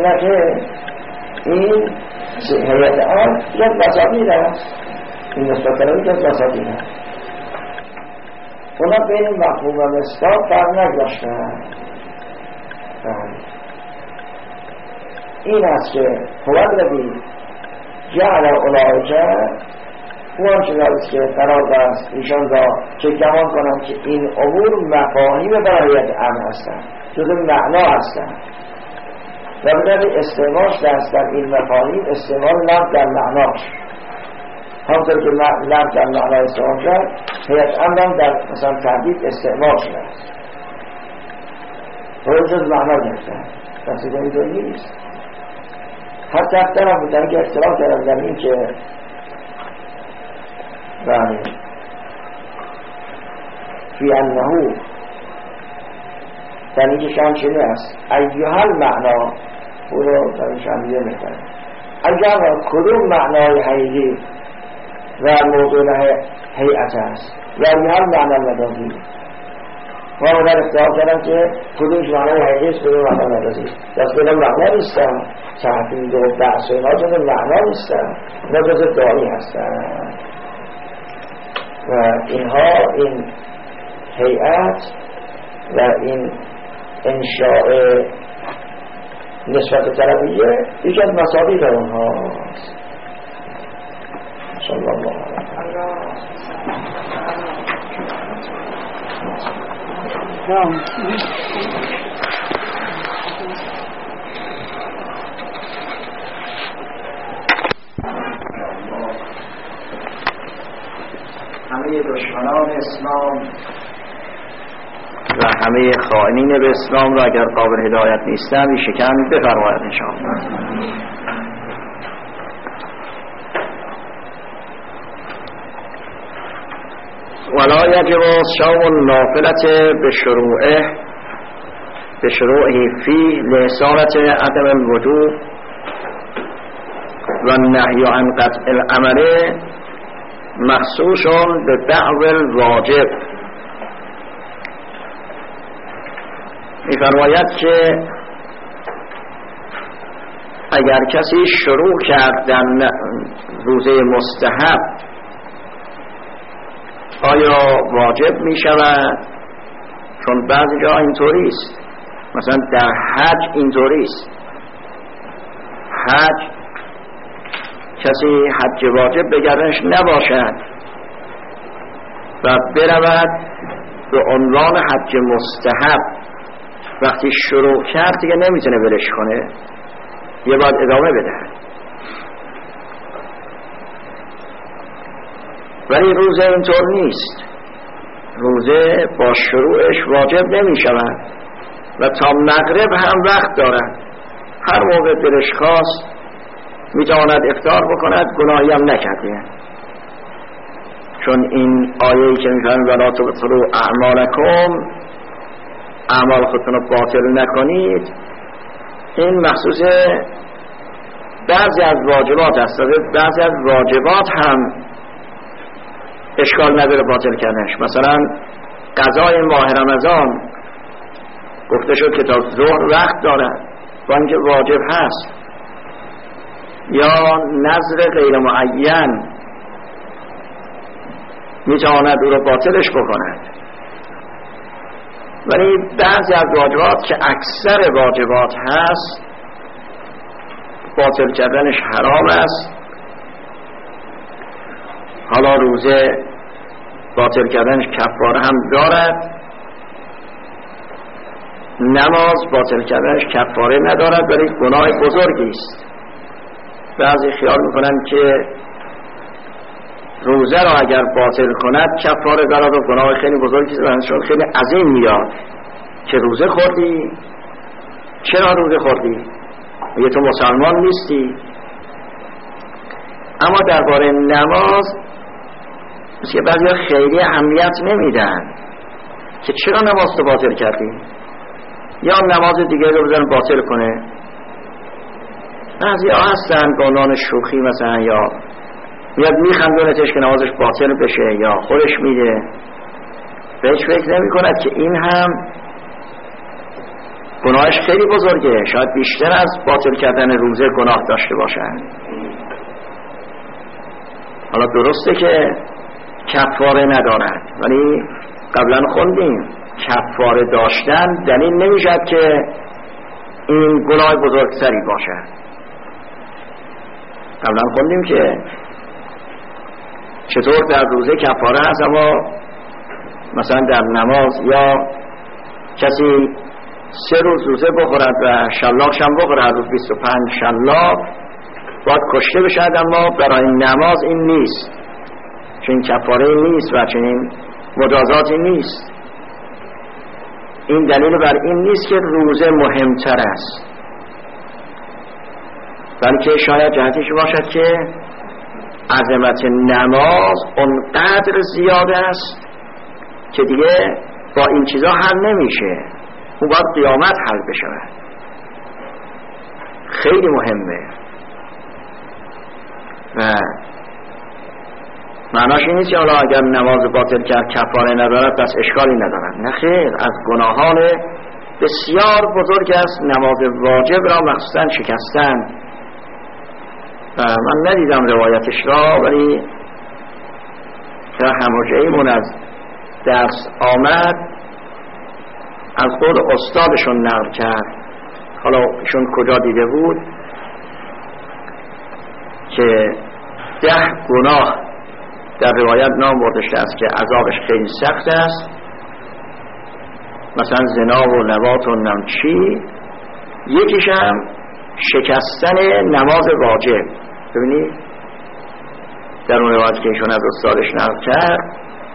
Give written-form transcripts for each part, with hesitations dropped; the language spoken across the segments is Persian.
میگه که این هیئت عام یک مساوی است، این نسبت طلبی یک مساوی است. اونا بین مفهوم و مصداق فرق نگذاشتن. این است که هو الذی جعل اولئک، اون چیزی که قرار داشت ایشان را که گمان کنند که این امور مفاهیم برای هیئت عام هستند، جزء معنا هستند و به استعمالش دست در این مفاهیم استعمال لفظ در معناش، همطور که لفظ در معنا استعمال شد هیئت عام در مثلا تحدید استعمال شده است و جز معنا گرفتن. پس این اینطور نیست. حتی اختلاف بودن که اختلاف کردن در این که بله فی انهو در اینکه شان چنین است ایها المعنا، او رو در شان دیگه میکنه اگر کدوم معنای حقیقی و موضوع هیئت است و ایها المعنا مدازی و او در اختلاف کردن که کدومش معنای حقیقی است کدوم معنا مدازی دست بدن معنا نیستم تحقیق و بحث و اینا جز معنا نیستن، اینا جز دانی هستن و اینها این هیئت و این انشاء نسبت طلبیه یکی از مصادیق اونها است. صلی الله علیه و همه دشمنان اسلام و همه خائنین به اسلام را اگر قابل هدایت نیستند شکن بفرماید انشاءالله. ولا یجب صوم النافلة بشروعه فيه لإصالة عدم الوجوب والنهي عن قطع العمل مخصوص به بعض الواجب. می‌فرماید که اگر کسی شروع کرد در روزه مستحب آیا واجب می شود؟ چون بعضی جا اینطوری است، مثلا در حج اینطوری است، حج کسی حج واجب بگردنش نباشد و برود به عنوان حج مستحب، وقتی شروع کرد دیگه نمیتونه ولش کنه، یه باید ادامه بده. ولی روزه اینطور نیست، روزه با شروعش واجب نمی شود و تا مغرب هم وقت دارد، هر موقع دلش خواست میتواند افطار بکند، گناهی هم نکرده. چون این آیه‌ای که میفرماید ولا تبطلوا اعمالکم، اعمال خودتون رو باطل نکنید، این مخصوص بعضی از واجبات است. بعضی از واجبات هم اشکال نداره باطل کردنش. مثلا قضای ماه رمضان گفته شد که تا ظهر وقت دارد با اینکه واجب هست، یا نذر غیر معین میتواند او رو باطلش بکند. ولی بعضی از واجبات که اکثر واجبات هست باطل کردنش حرام است. حالا روزه باطل کردنش کفاره هم دارد، نماز باطل کردنش کفاره ندارد ولی گناه بزرگی است. بعضی خیال میکنن که روزه را اگر باطل کند کفاره دارد و گناه خیلی بزرگی است، چون خیلی عظیم میاد که روزه خوردی. چرا روزه خوردی؟ میگه تو مسلمان نیستی. اما درباره نماز مثل بعضی خیلی اهمیت نمیدن که چرا نماز تو باطل کردی، یا نماز دیگه رو بزن باطل کنه. بعضی ها هستن به عنوان شوخی مثلا، یا میاد میخندونتش که نمازش باطل بشه، یا خودش میده، بهش فکر نمی کند که این هم گناهش خیلی بزرگه، شاید بیشتر از باطل کردن روزه گناه داشته باشن. حالا درسته که کفاره ندارد، ولی قبلا خوندیم کفاره داشتن دلیل نمیشد که این گناه بزرگتری باشد. قبلا خوندیم که چطور در روزه کفاره هست، اما مثلا در نماز یا کسی 3 روز روزه بخورد و شلاقش هم بخورد، هر روز 25 شلاق باید کشته بشد، اما برای نماز این نیست، چون کفاره نیست و چنین مجازاتی نیست. این دلیل بر این نیست که روزه مهمتر است، بلکه شاید جهتش باشد که عظمت نماز اونقدر زیاد است که دیگه با این چیزا حل نمیشه، اون باید قیامت حل بشود. خیلی مهمه و معناش این نیست که حالا اگر نماز باطل کرد کفاره ندارد پس اشکالی ندارد. نه خیر، از گناهان بسیار بزرگ است نماز واجب را مخصوصا شکستن. و من ندیدم روایتش را، ولی که هموجهیمون از درس آمد از قول استادشون نقل کرد، حالا ایشون کجا دیده بود، که 10 گناه در روایت نام برده است که عذابش خیلی سخت است، مثلا زنا و لواط و نمچی، یکیش هم شکستن نماز واجب. ببینید در اون روایت که ایشون از استادش نقل کرد،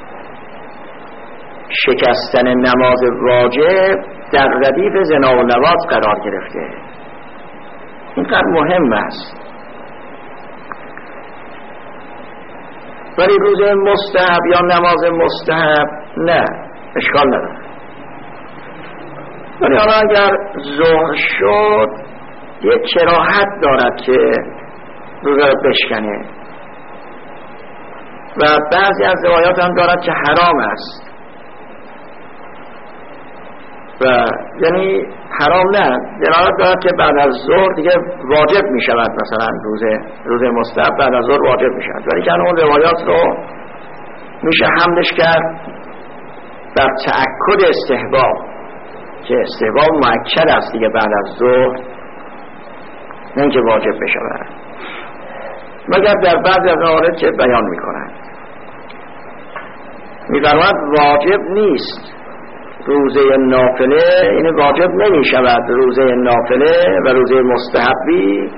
شکستن نماز واجب در ردیف زنا و لواط قرار گرفته. اینقدر مهم است. ولی روزه مستحب یا نماز مستحب نه، اشکال نداره. ولی حالا اگر ظهر شد یک کراهت دارد که روزه رو بشکنه و بعضی از روایات هم دارد که حرام است و یعنی حرام نه، دلالت دارد که بعد از ظهر دیگه واجب می شود، مثلا روزه مستحب بعد از ظهر واجب می شود. ولی که اون روایات رو میشه حملش کرد در تأکد استحباب، که استحباب مؤکد است دیگه بعد از ظهر، نه اینکه واجب بشود، مگر در بعضی از موارد که بیان میکنند. می‌فرماید واجب نیست روزه نافله، یعنی واجب نمی شود روزه نافله و روزه مستحبی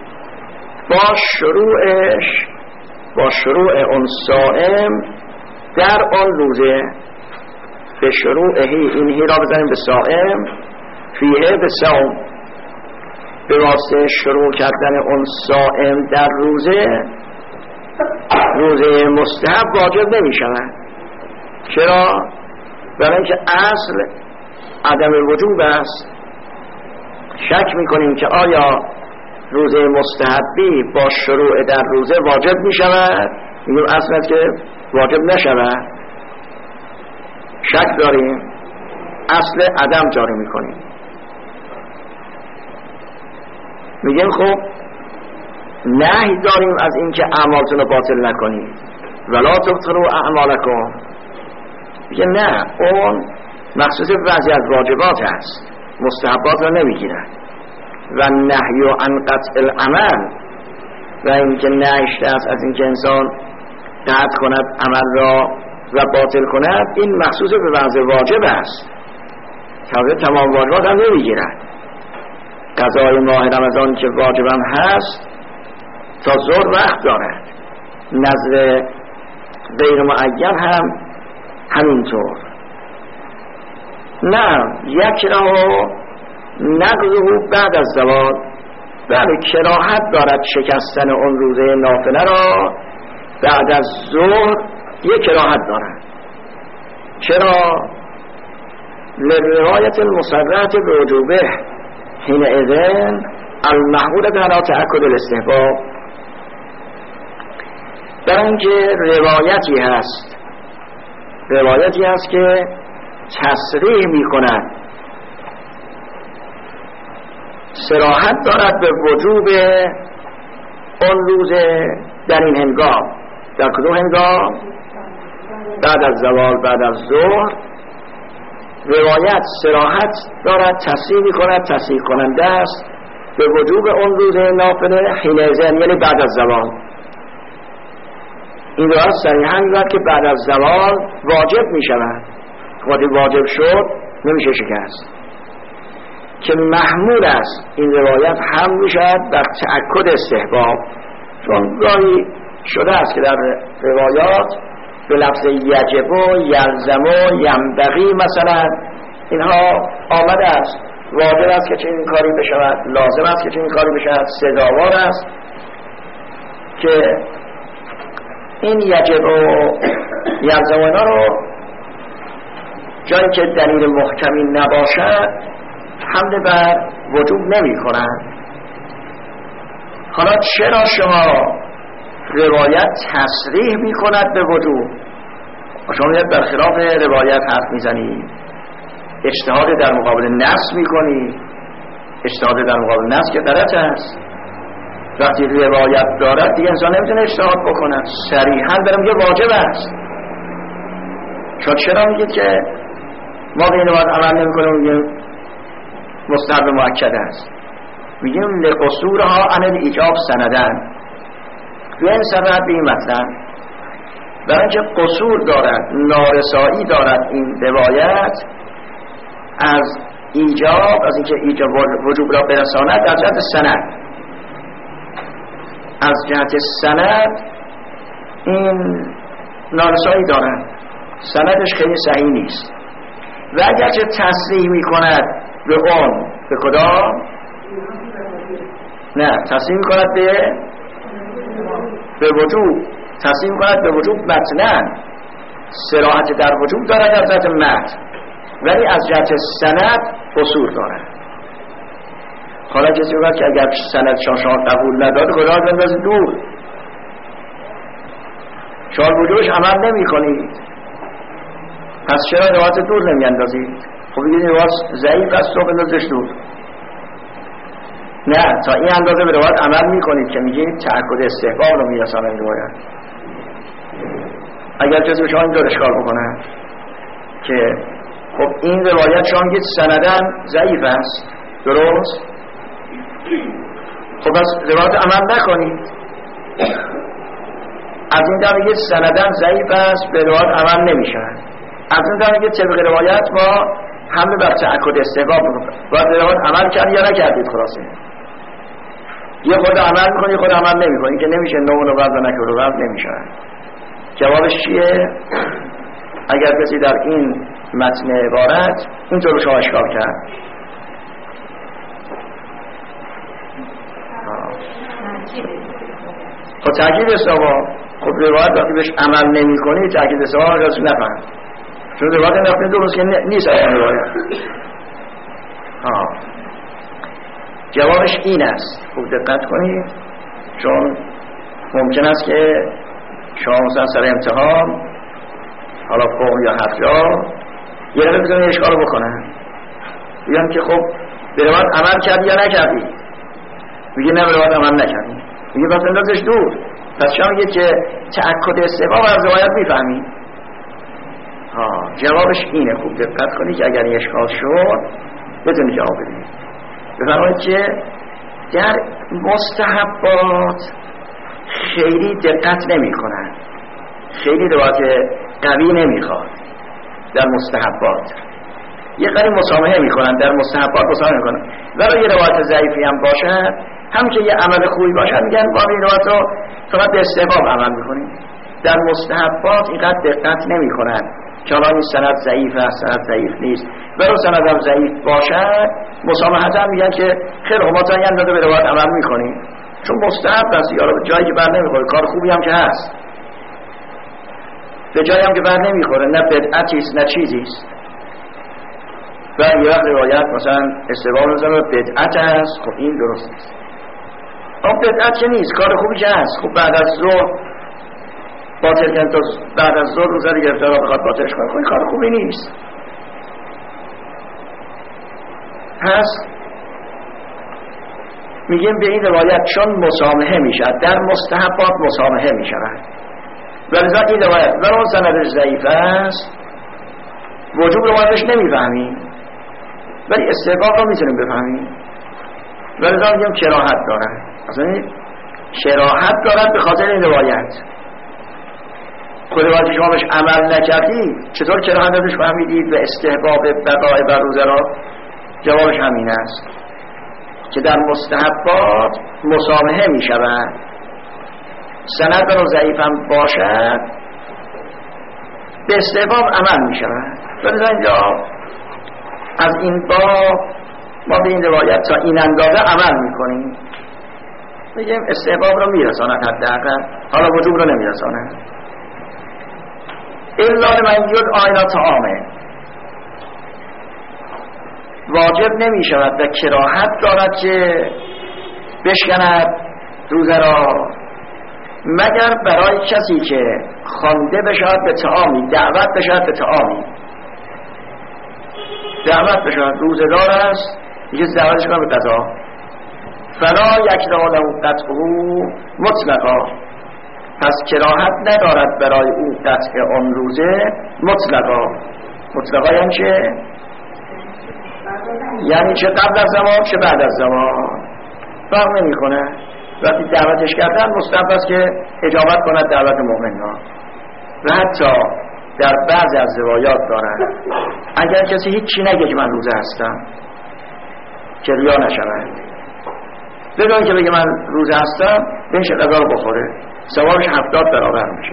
با شروع اون صائم در آن روزه، به شروعهی، این هی را بزنیم به صائم، فیه به صوم، به واسطه شروع کردن اون صائم در روزه مستحب واجب نمی شود. چرا؟ برای اینکه اصل عدم وجوب است. شک میکنیم که آیا روزه مستحبی با شروع در روزه واجب میشود؟ میگیم اصل است که واجب نشود. شک داریم، اصل عدم جاری میکنیم. میگیم خب نهی داریم از اینکه اعمالتون رو باطل نکنید، ولا تبطلوا اعمالکم. میگه نه، اون مخصوص بعضی از واجبات است، مستحبات را نمیگیرد. و نهی عن قطع العمل، و اینکه نهیشته است از اینکه انسان قطع کند عمل را و باطل کند، این مخصوص به بعضی واجب است، تمام واجبات هم نمیگیرد. قضای ماه رمضان که واجبم هست تا ظهر وقت دارد، نظر غیر معین هم همینطور. نه، یک را نقضه بعد از زوال، بله کراهت دارد شکستن اون روزه نافله را بعد از ظهر، یک کراهت دارد. چرا؟ لروایت المصرحة بوجوبه حین اذن المحمولة علی تأکد الاستحباب. در اینکه روایتی هست که تصریح می کند صراحت دارد به وجوب اون روز در این هنگام. در کدوم هنگام؟ بعد از زوال، بعد از ظهر. روایت صراحت دارد، تصریح می‌کند، تصریح کننده است به وجوب اون روز نافله حینئذ، یعنی بعد از زوال. این روایت صریحاً میگوید که بعد از زوال واجب می‌شود. وقتی واجب شد نمیشه شکست، که محمول است. این روایت هم میشود بر تأکد استحباب، چون گاهی شده است که در روایات به لفظ یجب و یلزم و ینبغی مثلا اینها آمده است، واجب است که چنین کاری بشود، لازم است که چنین کاری بشود، سزاوار است. که این یجب و یلزم اینا رو جایی که دلیل محکمی نباشد حمل بر وجوب نمی کنند. حالا چرا شما روایت تصریح می کند به وجوب؟ شما میاد برخلاف روایت حرف می زنی، اجتهاد در مقابل نص می کنی. اجتهاد در مقابل نص که غلط است. وقتی روایت دارد دیگه انسان نمیتونه اجتهاد بکنه، صریحا داره میگه واجب است. شما چرا میگید که ما به این روایت عمل نمی کنیم، میگیم مستحب مؤکد است؟ میگیم لقصورها عن الایجاب سندن. به این سبب به این مطلب برای اینکه قصور دارد، نارسایی دارد این روایت از ایجاب، از اینکه ایجاب وجوب را برساند در جهت سند. از جهت سند این نارسایی دارد، سندش خیلی صحیح نیست. و اگرچه تصریح می کند به اون، به کدام؟ نه، تصریح می کند به وجوب، تصریح می کند به وجوب متناً، صراحت در وجوب دارد در جهت متن، ولی از جهت سند قصور دارد. حالا کسی میگه که اگر سند شما قبول نداد خدا رو بندازید دور، شما وجودش عمل نمی کنید، پس چرا روایت دور نمی اندازید؟ خب بگید روایت ضعیف است و بندازش دور. نه، تا این اندازه به روایت عمل می کنید که میگید تأکد استحباب رو میرسانه این روایت. اگر کسی به شما اینجا اشکال بکنه که خب این روایت شما میگید سندن ضعیف است، درست؟ خب بس روایت عمل نکنید. از این در میگید سندن ضعیف است، به روایت عمل نمیشه. از این در میگید طبق روایت ما حمل بر تأکد استحباب میکنیم. باید روایت عمل کردی یا نکردید؟ خلاصه یه خود عمل میکنی، خود عمل نمیکنی، که نمیشه نون و وضع و نکر و وضع نمیشه. جوابش چیه؟ اگر کسی در این متن عبارت اینطور رو شما اشکال کرد، خب تأکید استحباب، خب روایت وقتی بهش عمل نمی کنی تأکید استحباب راست نفهم، چون روایت نفهم درست که نیست اصلا روایت. جوابش این است، خوب دقت کنید، چون ممکن است که شما مثلا سر امتحان حالا فوق یا حفظا یه نفر بزنی اشکال رو بکنن، بگن که خب به روایت عمل کردی یا نکردی؟ میگه نه به روایت عمل نکردی. میگه پس اندازش دور. پس شما میگه که تأکد استحباب از روایت میفهمی. جوابش اینه، خوب دقت کنید که اگر این اشکال شد بتونی جواب بدید. بفرمایید که در مستحبات خیلی دقت نمی کنن، خیلی روایت قوی نمی خواد در مستحبات، یه قدری مسامحه می کنن در مستحبات، مسامحه می کنن. ولی یه روایت ضعیفی هم باشد، هم که یه عمل خوبی باشد، میگن با این روایت رو فقط به استحباب عمل میکنیم. در مستحبات اینقدر دقت نمی کنن که الان این سند ضعیف است، سند ضعیف نیست. ولی سند هم ضعیف باشد مسامحتا میگن که خیلی ما تا این اندازه به روایت عمل میکنیم، چون مستحب است، یا به جایی که بر نمیخوره، کار خوبی هم که هست، به جایی هم که بر نمیخوره، نه بدعتی است نه چیزی است. و یه وقت روایت مثلا استقبال میزنه بدعت است، خب این درست نیست. اما بدعت که نیست، کار خوبی که هست. خب بعد از ظهر باطل کن، تا بعد از ظهر روزه دیگه افترا بخواد باطلش کنه، خب این کار خوبی نیست. هست میگیم به این روایت چون مسامحه میشد در مستحبات مسامحه میشود ولذا این روایت ولو سندش ضعیف است وجوب روایتش نمیفهمیم ولی استحباب رو میتونیم بفهمیم ولذا میگیم کراهت دارد اصلا کراهت دارد به خاطر این روایت خود روایت شما بهش عمل نکردید چطور کراهت ازش فهمیدید و استحباب بقای بر روزه را جوابش همین است که در مستحبات مسامحه می شود سند رو ضعیف هم باشد به استحباب عمل می شود ولی اینجا از این باب ما به این روایت تا این اندازه عمل می کنیم میگیم استحباب رو می رساند حداقل حالا وجوب رو نمی رساند الا لمن یدعی الی طعامه واجب نمی شود و کراهت دارد که بشکند روزه را مگر برای کسی که خوانده بشود به طعامی دعوت بشود به طعامی دعوت بشود روزه دار است یکی دعوتش کنه به غذا فلا یکره له قطعه مطلقا پس کراهت ندارد برای او قطع آن روزه مطلقا یعنی چه؟ یعنی چه قبل از زمان چه بعد از زمان فرق نمی کنه وقتی دعوتش کردن مستحب است که اجابت کند دعوت مؤمنان و حتی در بعض از روایات دارن اگر کسی هیچی نگه که من روزه هستم که ریا نشود بدون که بگه من روزه هستم بهش غذا رو بخوره ثوابش 70 برابر میشه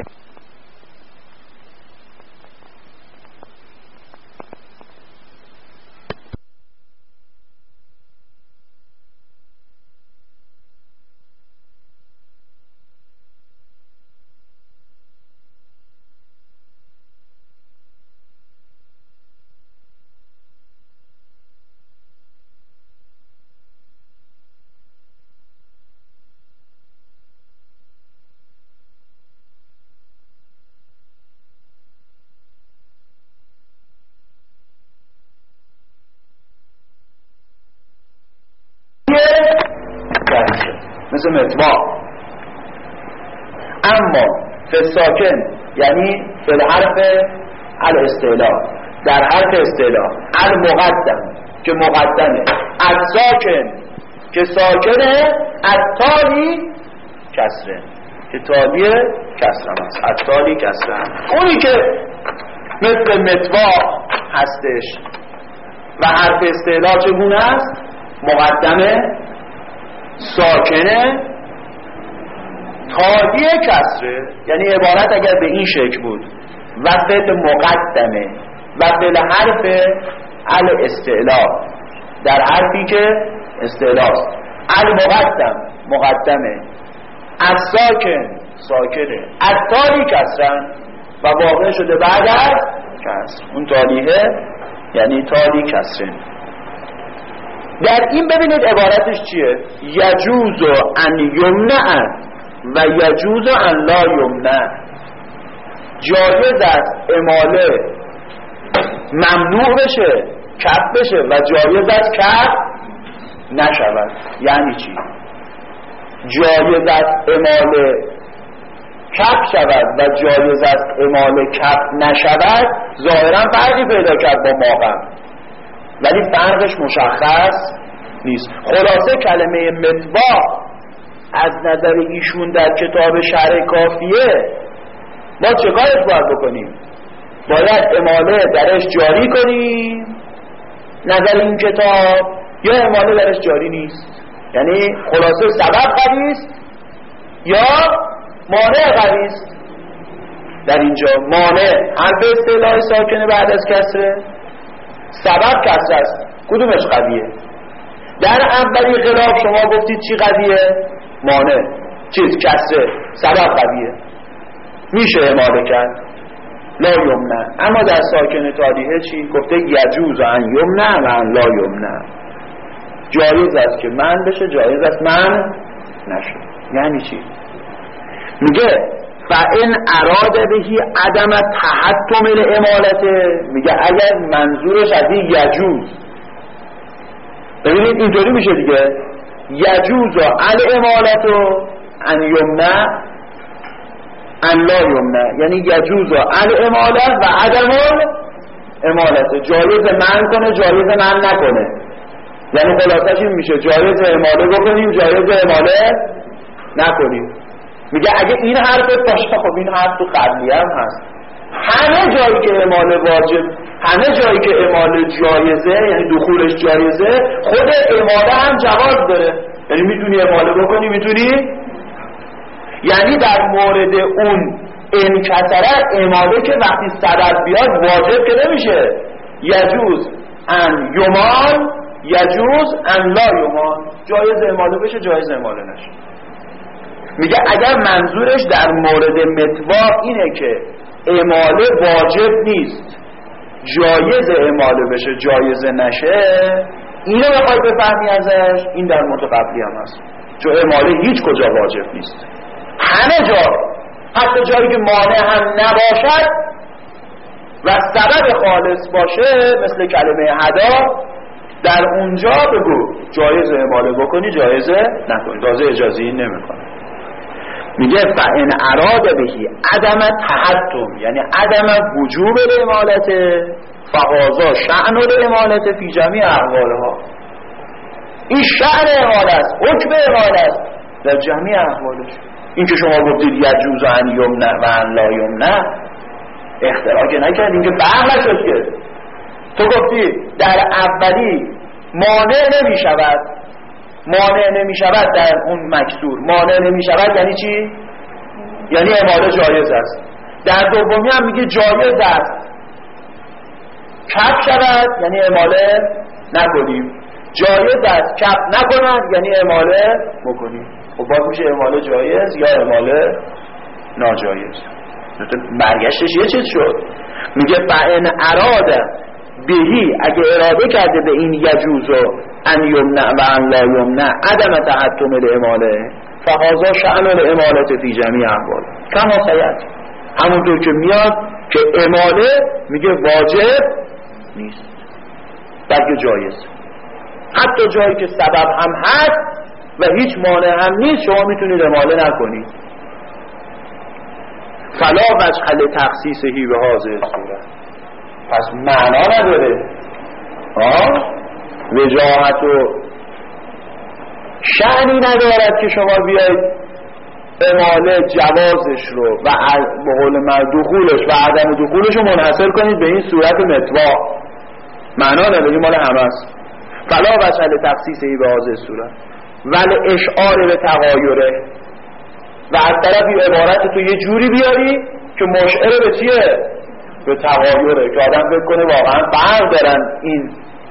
مثل مطبع اما فساکن یعنی فالحرف الاستعلاء در حرف استعلاء المقدم که مقدمه الساکن که ساکنه التالی کسره که تالی کسره است التالی کسره اونی که مثل مطبع هستش و حرف استعلاء چگونه است مقدمه ساکنه تالی کسره یعنی عبارت اگر به این شکل بود و فعل مقدمه و فعل حرف الاستعلاء در حرفی که استعلاء است المقدم مقدمه الساکن ساکنه التالی کسرن و واقع شده بعد از کسر اون تالیه یعنی تالی کسره در این ببینید عبارتش چیه یجوز ان یمنع و یجوز ان لا یمنع جایز است اماله ممنوع بشه کف بشه و جایز است کف نشود یعنی چی جایز است اماله کف شود و جایز است اماله کف نشود ظاهرا فرقی پیدا کرد با ما قبل ولی فرقش مشخص نیست خلاصه کلمه مطبع از نظر ایشون در کتاب شرح کافیه ما چه کارش باید بکنیم باید اماله درش جاری کنیم نظر این کتاب یا اماله درش جاری نیست یعنی خلاصه سبب قوی است یا مانع قوی است در اینجا مانع حرف استعلاء ساکنه بعد از کسره سبب کسره است کدومش قویه در اولی خلاف شما گفتید چی قویه مانع چیز کسره سبب قویه میشه اماله کرد لا یمنع اما در ساکن تالیه چی گفته یجوز ان یمنع و ان لا یمنع جایز است که من بشه جایز است من نشه یعنی چی میگه فَإِنْ أَرَادَ بِهِ عَدَمَ تَحَتُّمِ الْإِمَالَةِ میگه اگر منظورش از این یجوز ببینید اینطوری میشه دیگه یجوز الامالت ان یمنع ان لا یمنع، یعنی یجوز الامالت و عدم الامالت، جایز من کنه جایز من نکنه. یعنی خلاصش این میشه جایز اماله بکنیم جایز اماله نکنیم. میگه اگه این حرف باشه، خب این حرف تو قبلی هم هست، همه جایی که اماله واجب، همه جایی که اماله جایزه یعنی دخولش جایزه، خود اماله هم جواز داره. یعنی میتونی اماله بکنی، میتونی، یعنی در مورد اون انکسره اماله که وقتی سبب بیاد واجب که نمیشه. یجوز ان یمال یجوز ان لا یمال، جایز اماله بشه جایز اماله نشه. میگه اگر منظورش در مورد متوا اینه که اماله واجب نیست جایز اماله بشه جایز نشه، اینو بخوای بفهمی ازش، این در مورد قبلی هم هست، چون اماله هیچ کجا واجب نیست، همه جا، حتی جایی که مانع هم نباشد و سبب خالص باشه مثل کلمه هدا، در اونجا بگو جایز اماله بکنی جایز نکنی، تازه اجازه این نمیکنه. میگه فان اراد بهی عدم تحتم، یعنی عدم وجوب الامالت، فهذا شأن الامالت فی جمیع احوالها، این شأن اماله است، حکم اماله است در جمیع احوالش. این که شما گفتید یجوز ان یمنع و ان لا یمنع، اختراع که نکردیم که فهم نشد که تو گفتی در اولی مانع نمی شود، مانع نمی شود در اون مکسور، مانع نمی شود یعنی چی؟ یعنی اماله جایز است. در دومی هم میگه جایز است کف شود یعنی اماله نکنیم، جایز است کف نکنند یعنی اماله بکنیم. خب باز میشه اماله جایز یا اماله ناجایز. برگشتش یه چیز شد. میگه فإن اراد بهی، اگه اراده کرده به این یجوزو ان یمنع و ان لا یمنع عدم تحتم الاماله، فهذا شأن الامالت فی جمیع احوال کما سیأتی، همونطور که میاد که اماله میگه واجب نیست بلکه جایز، حتی جایی که سبب هم هست و هیچ مانع هم نیست شما میتونید اماله نکنید. فلا وجه لتخصیصه به هذه الصورت، پس معنا نداره وجاهت و شأنی ندارد که شما بیاید اماله جوازش رو و به قول من دخولش و عدم دخولش رو منحصر کنید به این صورت متوا، معنا نداره، مال همه است. فلا وجه لتخصیصه به هذه الصورت ولی اشعار به تغایره، و از طرفی عبارت تو یه جوری بیاری که مشعر به چیه؟ به تغایره، که آدم فکر کنه واقعا فرق دارن این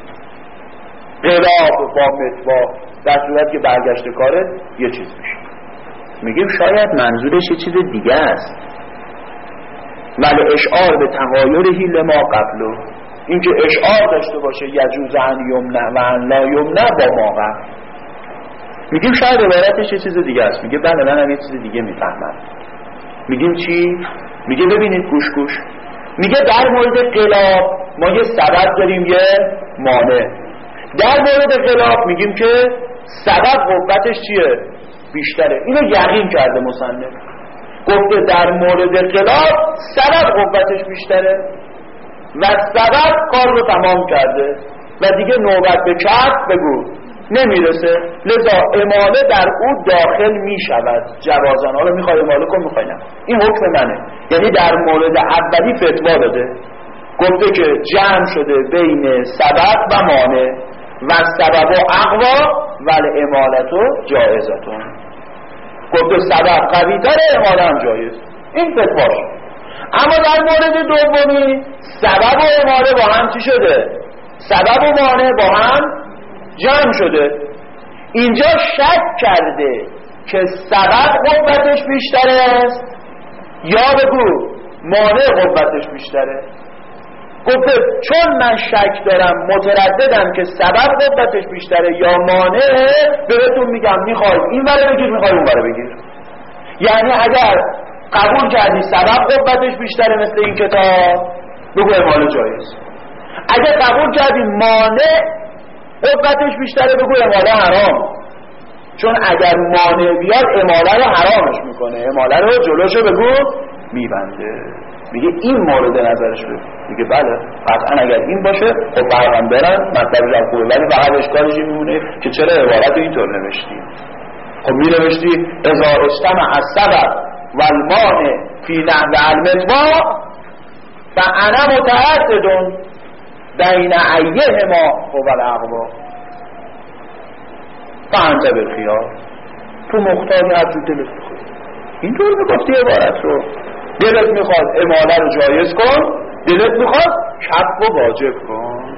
خلاف با متوا، در صورت که برگشت کارت یه چیز میشه. میگیم شاید منظورش یه چیز دیگه است، ولی اشعار به تغایرهی لما قبله، این که اشعار داشته باشه یجوز ان یمنع و ان لا یمنع با ما قبل. میگیم شاید عبارتش یه چیز دیگه است. میگه بله منم یه چیز دیگه میفهمم. میگیم چی؟ میگه ببینید گوش گوش، میگه در مورد خلاف ما یه سبب داریم یه مانع. در مورد خلاف میگیم که سبب قوتش چیه؟ بیشتره. اینو یقین کرده مصنف، گفته در مورد خلاف سبب قوتش بیشتره و سبب کار رو تمام کرده و دیگه نوبت به کف بگو نمیرسه، لذا اماله در او داخل میشود جوازن. حالا میخوای اماله کن میخوای نه، این حکم منه. یعنی در مورد اولی فتوا داده، گفته که جمع شده بین سبب و مانع و سبب و اقوا ولی امالتو جایزتون، گفته سبب قوی تره اماله هم جایز، این فتواش. اما در مورد دومی سبب و اماله با هم چی شده؟ سبب و مانع با هم جمع شده. اینجا شک کرده که سبب قوتش بیشتره است یا بگو مانع قوتش بیشتره. گفته چون من شک دارم مترددم که سبب قوتش بیشتره یا مانع، بهتون میگم میخوای این بره بگیر میخوای اون بره بگیر. یعنی اگر قبول کردی سبب قوتش بیشتره مثل این کتاب بگو اماله جایز، اگر قبول کردی مانع قوتش بیشتره بگو اماله حرام. چون اگر مانع بیاد اماله رو حرامش میکنه، اماله رو جلوشو بگو میبنده. میگه این مورد نظرش رو میگه بله قطعا اگر این باشه خب پیغمبرن مطلبش هم خوبه، ولی فقط اشکالش این میمونه که چرا عبارت اینطور نوشتی. خب می نوشتی اذا اجتمع السبب والمانع فی نحو المطبوع فانا متعدد بین ایهما هو الاقوا فانت بالخیار. تو مختاری هر جو دلت بخواد اینطور میگفتی عبارت رو. دلت میخواد اماله رو جایز کن، دلت میخواد کف رو واجب کن.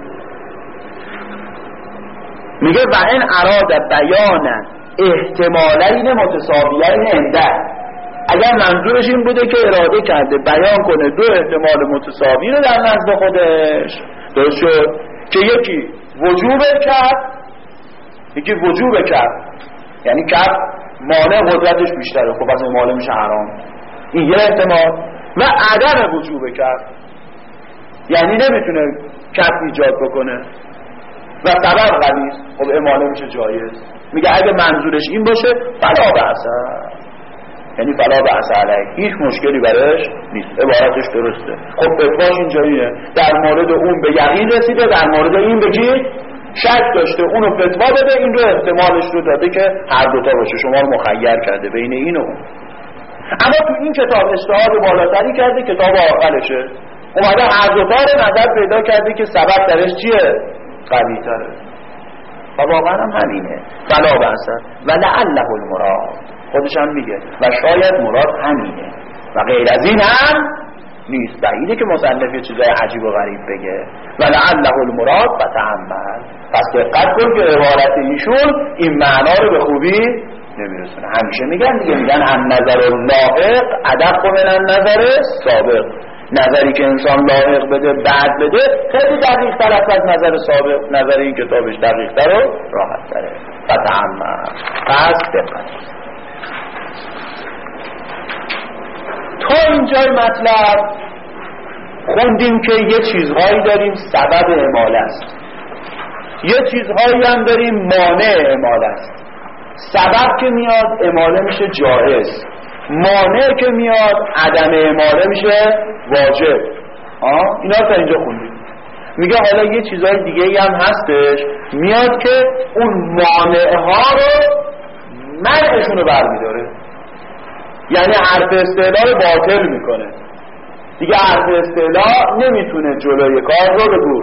میگه و این اراد بیان احتمالین متساویین عنده، اگر منظورش این بوده که اراده کرده بیان کنه دو احتمال متساوی رو در نزد خودش، درست شد که یکی وجوب کرد یکی وجوب کرد، یعنی کف مانع قدرتش بیشتره، خب از مانع میشه حرام، این یه احتمال. و عدم وجوب کرد یعنی نمیتونه کف ایجاد بکنه و سبب قوی است، خب اماله میشه جایز. میگه اگه منظورش این باشه فلا بأس، یعنی فلا بأس علیه، هیچ مشکلی برش نیست، عبارتش درسته. خب فتواش اینجاییه، در مورد اون به یقین رسیده، در مورد این به کی شک داشته، اونو فتوا بده، این رو احتمالش رو داده که هر دوتا باشه، شما رو مخیر کرده بین این و اون. اما تو این کتاب اجتهاد بالاتری کرده، کتاب آخرشه، اومده هر دوتا رو نظر پیدا کرده که سبب درش چیه؟ قوی تره. و واقعا هم همینه، فلا بأس و لعله المراد، خودش هم میگه و شاید مراد همینه و غیر از این هم نیست. بعیده که مصنف یه چیزای عجیب و غریب بگه و لعله المراد و تأمل. پس دقت کن که عبارت ایشون این معنا رو به خوبی نمیرسونه. همیشه میگن دیگه، میگن هم نظر اللائق ادق من النظر سابق، نظری که انسان لایق بده بعد بده خیلی دقیق تر از نظر سابق، نظر این کتابش دقیق تر و راحت تره. فتعمل، پس دقت. تا اینجای مطلب خوندیم که یه چیزهایی داریم سبب اماله است، یه چیزهایی هم داریم مانع اماله است. سبب که میاد اماله میشه جایز، مانع که میاد عدم اماله میشه واجب. اینا تا اینجا خوندیم. میگه حالا یه چیزای دیگه هم هستش، میاد که اون مانع ها رو منعشون رو برمیداره، یعنی حرف استعلا رو باطل میکنه دیگه. حرف استعلا نمیتونه جلوی کار رو بگور.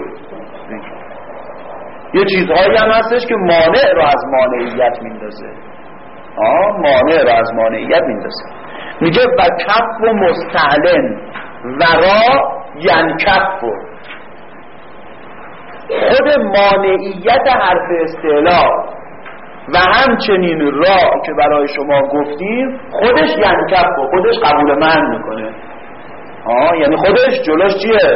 یه چیزهایی هم هستش که مانع رو از مانعیت میندازه، مانع رو از مانعیت میندازه. میگه و کف و مستعلن و را ینکف، خود مانعیت حرف استعلا و همچنین را که برای شما گفتیم خودش ینکف، خودش قبول منع میکنه. یعنی خودش جلوش چیه؟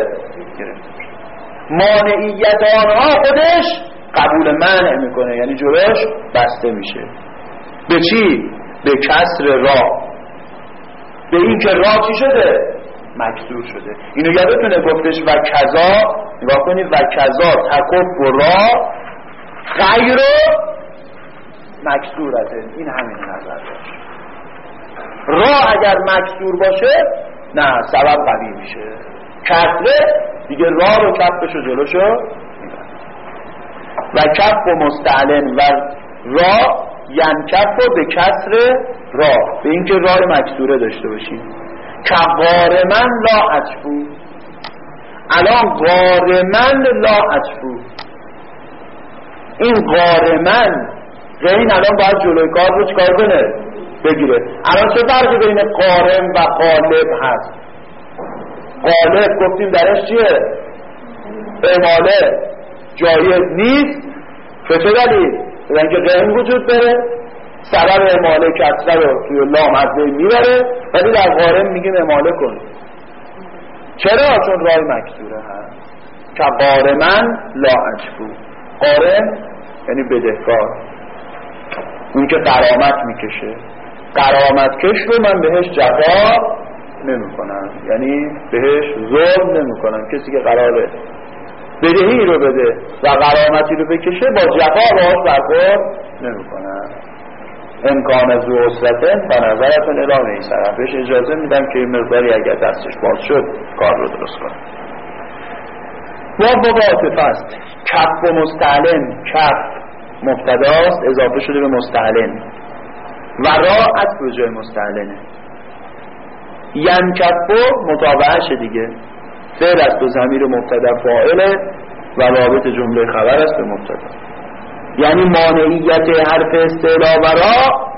مانعیت آنها خودش قبول منع میکنه، یعنی جلوش بسته میشه. به چی؟ به کسر را، به این که را چی شده؟ مکسور شده. اینو یادتونه گفتش و کذا، نگاه کنید و کذا تکف و را غیر مکسورته، این همین نظر داشت. را اگر مکسور باشه نه سبب قوی میشه، کسره دیگه را رو کفشو جلوشو و کف و مستعلن و را ینکف و به کسر را، به اینکه را مکسوره داشته باشیم. که غارمن لا عطفو، الان غارمن لا عطفو، این غارمن این الان باید جلوی کار رو چکار کنه؟ بگیره. الان چه فرقی بین غارم و غالب هست؟ غالب گفتیم درش چیه؟ اماله جایز نیست. به چه دلیل؟ به اینکه غیم وجود بره، سبب اماله کسره رو توی لام از بین میبره، ولی در غارم میگیم اماله کن. چرا؟ چون رای مکسوره هست. که غارمن لا عجفو، غارم یعنی بدهکار، اون که غرامت میکشه. غرامت کش رو من بهش جفا نمی کنم، یعنی بهش ظلم نمی کنم. کسی که قراره بدهی رو بده و غرامتی رو بکشه با جفا باهاش برخورد نمی کنم. امکان ذو عسرتن و نظرتون الی میسره، بهش اجازه میدم که این مقداری اگر دستش باز شد کار رو درست کنه. واو عاطفه است. کف و مستعلن، کف مبتداست اضافه شده به مستعلن و را عطف به جای مستعلنه. ینکفو متابعه دیگه، فعل است و ضمیر مبتدا فاعله و رابط جمله خبر است به مبتدا. یعنی مانعیت حرف استعلا و را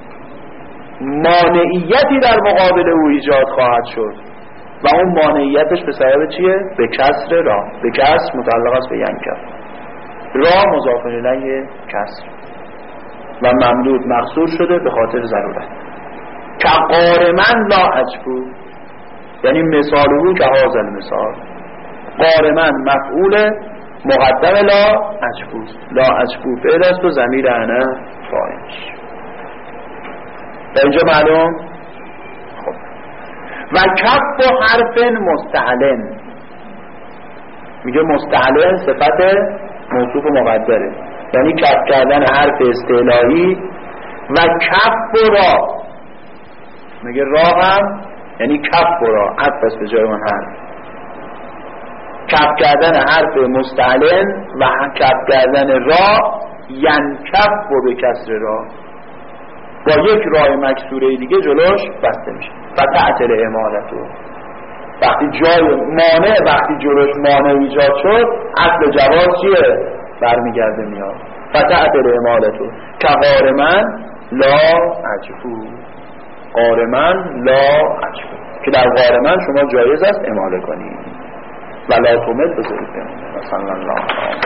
مانعیتی در مقابل او ایجاد خواهد شد و اون مانعیتش به سبب چیه؟ به کسر را. به کسر متعلق است به ینکف، را مضاف الیه کسر و ممدود مقصور شده به خاطر ضرورت. که قارمن لا عجبو، یعنی مثال او که هذا المثال. قارمن مفعول مقدم لا عجبو، لا عجبو فعل است و ضمیر انا فاعلش. تا اینجا معلوم؟ خب. و کف و حرف مستعلن، میگه مستعلن صفت موصوف مقدره، یعنی کف کردن حرف استعلائی. و کف و را، میگه را هم یعنی کف و را، عطف است به جای اون حرف. کف کردن حرف مستعلن و کف کردن را، ینکف و به کسر را، با یک راه مکسوره دیگه جلوش بسته میشه. فتعتل امالتو، وقتی جای مانع، وقتی جلوش مانع ایجاد شد اصل جواز چیه؟ برمیگرده میاد. فتعتل امالتو که قارمن لا عجفو، قارمن لا عجفو، که در قارمن شما جایز است اماله کنید. ولا تومد بذارید بمونه مثلا الله.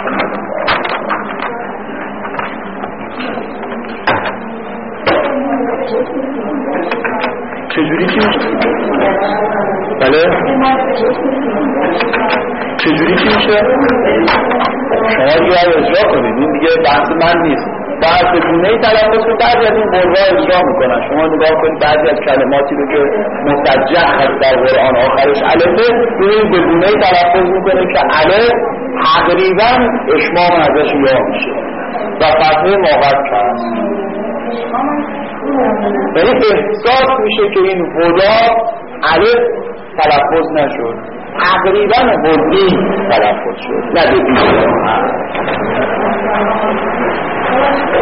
چجوری چی میشه؟ بله؟ چجوری چی میشه؟ شما دیگه اجرا کنید، این دیگه بحث من نیست. بعد به گونه ای تلفظ کنید، بعضی از این قربا اجرا میکنن. شما نگاه کنید بعضی از کلماتی رو که مسجع هست در قرآن آخرش الفه، ببینید به گونه ای تلفظ میکنه که الف تقریبا اشمام ازش یا میشه و فتحه موقت هست. یعنی احساس میشه که این هدا الف تلفظ نشد، تقریبا هدی تلفظ شد، نه دیگه.